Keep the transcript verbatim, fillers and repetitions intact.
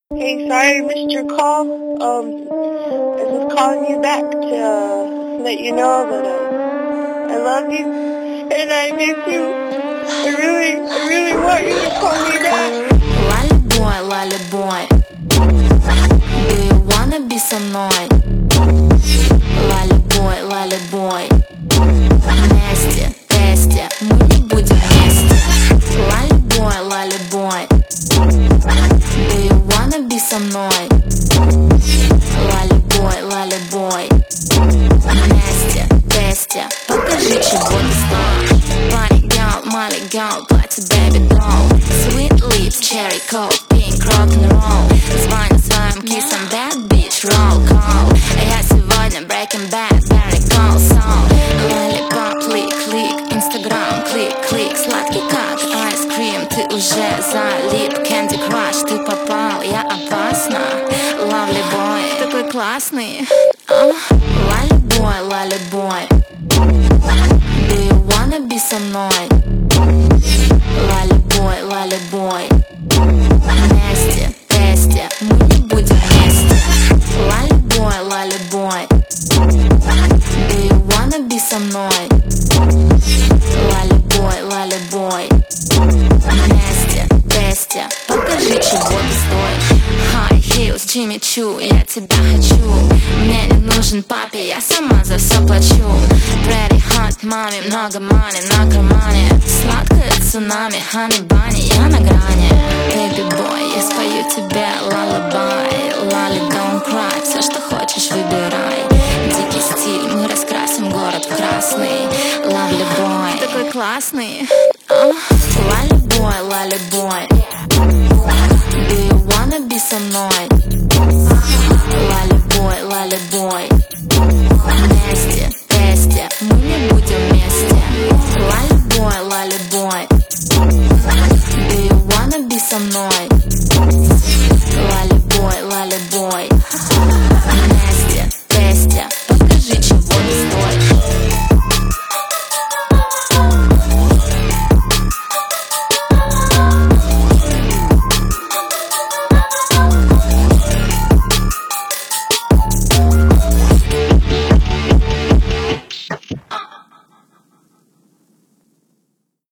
Hey, sorry I missed your call. Um, I was just calling you back to uh, let you know that uh, I love you and I miss you. I really, I really want you to call me back. Lolly boy, lolly boy, do you wanna be со мной? Lolly boy, lolly boy, вместе, вместе, мы не будем вместе. Lolly boy, lolly boy, do you wanna be со мной? Lolly boy, lolly boy, вместе, вместе, покажи, чего ты стоишь. Body girl, molly girl, платье baby doll, sweet lips, cherry coke, pink rock and roll. Звоню своим кисам, bad bitch, roll call. Я сегодня breaking bad, very cold soul. Lollipop, клик, клик, Instagram, клик, клик. Сладкий как ice cream, ты уже залип. Candy Crush, ты попал, я опасна. Lovely boy, такой классный. uh. Lolly boy, lolly boy, do you wanna be со мной? Lolly boy, lolly boy, вместе, вместе, мы не будем вместе. Lolly boy, lolly boy, do you wanna be со мной? Lolly boy, lolly boy, вместе, вместе, покажи, чего ты стоишь. High heels, Jimmy Choo, я тебя хочу. Мне не нужен папе, я сама за все плачу. Pretty hot, маме, много money на кармане. Сладкое цунами, honey bunny, я на грани. Baby boy, я спою тебе lullaby. Lolly, don't cry, все, что хочешь, выбирай. Дикий стиль, мы раскрасим город в красный. Lovely boy, такой классный. uh. Lolly boy, lolly boy, do you wanna be со мной?